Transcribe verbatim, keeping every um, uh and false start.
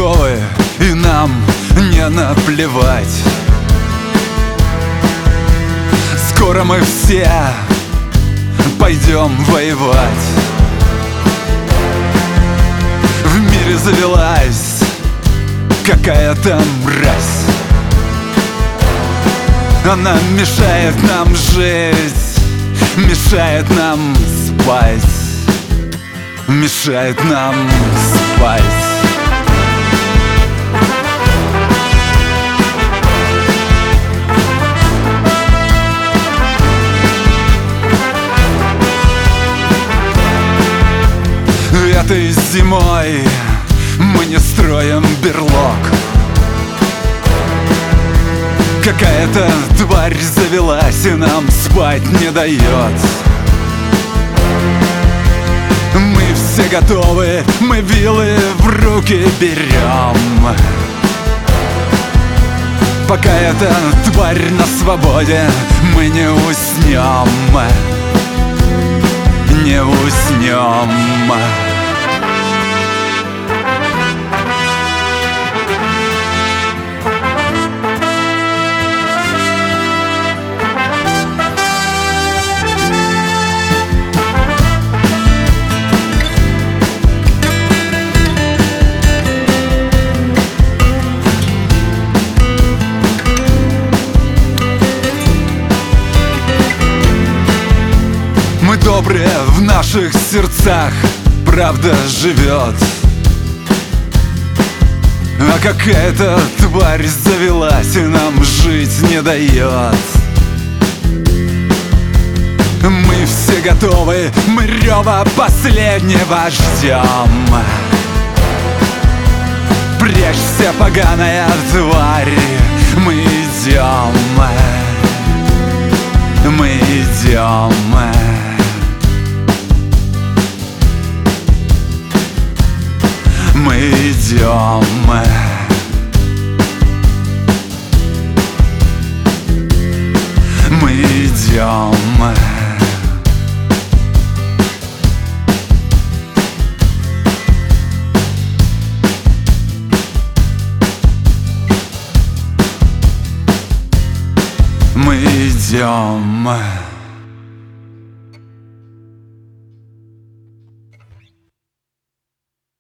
готовы, и нам не наплевать. Скоро мы все пойдем воевать. В мире завелась какая-то мразь. Она мешает нам жить, мешает нам спать, мешает нам спать. Этой зимой мы не строим берлог. Какая-то тварь завелась и нам спать не дает. Мы все готовы, мы вилы в руки берем. Пока эта тварь на свободе, мы не уснем, не уснем. Мы добрые, в наших сердцах правда живет. А какая-то тварь завелась и нам жить не дает. Мы все готовы, мы рева последнего ждем. Прячься, поганая тварь, мы идем, мы идем. Мы идем. Мы идем. Мы идем.